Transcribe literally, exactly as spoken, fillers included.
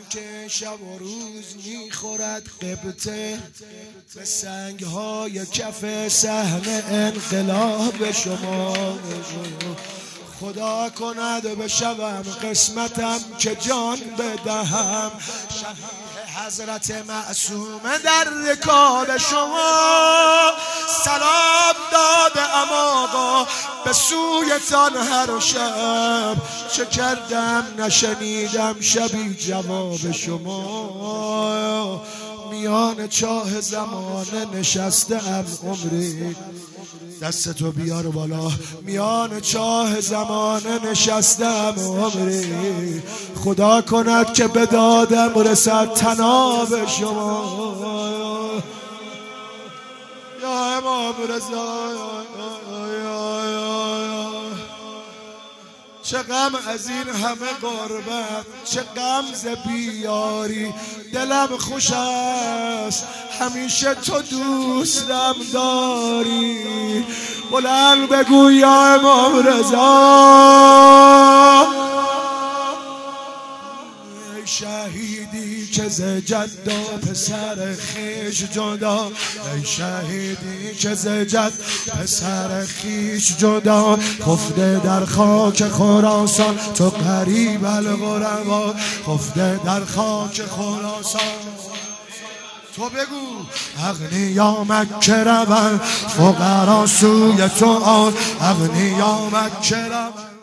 که شب و روز میخورد قبطه به سنگ های کف سهم انقلاب شما. خدا کند بشوم قسمتم که جان بدهم شفیع حضرت معصوم در رکاب شما. سلام دادم آقا به سویتان هر شب، چه کردم نشنیدم شبی جواب شما. میان چاه زمانه نشستم عمری، دستتو بیار بالا. میان چاه زمانه نشستم عمری، خدا کند که به دادم رسد طناب شما. یا امام رضا چه غم از این همه غربت، چه غم ز بیاری. دلم خوش است همیشه تو دوستم داری. بلند بگو یا امام رضا ای شهیدی که ز جد و پسر خویش جدا، ای شهیدی که ز جد پسر خویش جدا. خفته در خاک خراسان تو غریب الغربا، خفته در خاک خراسان. تو بگو اغنیا مکه روند فقرا سوی تو آن، اغنیا مکه روند.